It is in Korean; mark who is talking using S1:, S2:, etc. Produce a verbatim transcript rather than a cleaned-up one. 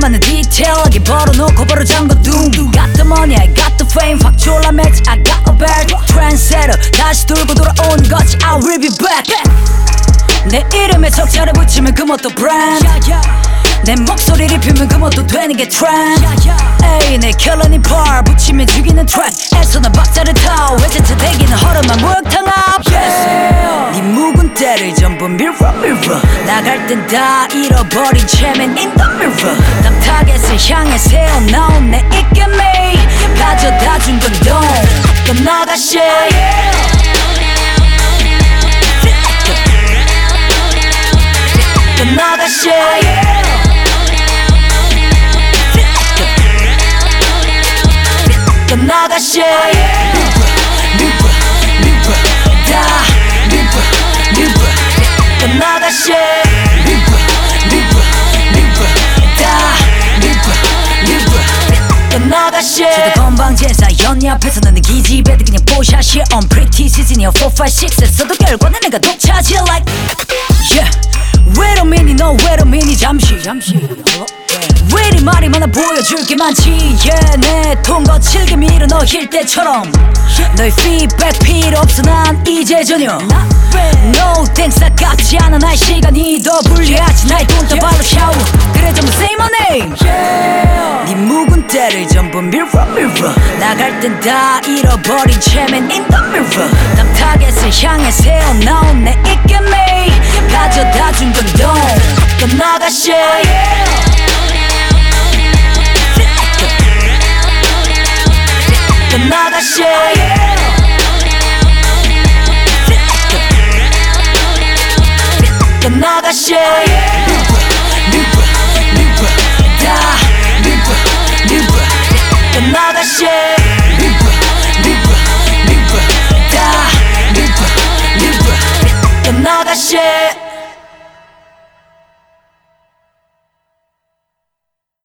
S1: 많은 디테일하게 벌어놓고 바로 잠궈둔 Got the money, I got the fame 확 졸라매지 I got a bag Trendsetter 다시 돌고 돌아온 거지 I will be back 내 이름에 적자를 붙이면 그 뭣도 brand 내 목소리를 피면 그 뭣도 되는 게 trend 에이 내 결론이 bar 붙이면 죽이는 track 애써나 박자를 타 외제차 대기는 허름한 목욕탕 앞 yes. 네 묵은 때를 전부 mirror mirror 나갈 땐 다 잃어버린 채면 in the mirror 남 타겟을 향해 세워 나온 내 입김이 가져다 준 건 don't 떠나가 shit 떠나가 shit 떠나가 shit 리버 리버 다 리버 리버 떠나가 shit 리버 리버 리버 다 리버 리버 떠나가 shit 저도 건방제사 연희 앞에서는 내 기집애들 그냥 뽀샤시 on pretty season이야 four five six 에서도 결과는 내가 독차지 like yeah 외로움이니 너 외로움이니 잠시 잠시 왜 이리 말이 많아 보여줄 게 많지 yeah, 내 통 거칠게 밀어 넣일 때처럼 너의 피드백 필요 없어 난 이제 전혀 No thanks 아깝지 않아 나의 시간이 더 불리하지 나의 돈 더 발로 샤워 그래 전부 say my name yeah. 네 묵은 때를 전부 mirror mirror 나갈 땐 다 잃어버린 채면 in the mirror 남 타겟을 향해 세워 나온 내 입김이 가져다 준 건 don't 떠나가 shit 떠나가 shit 떠나가 shit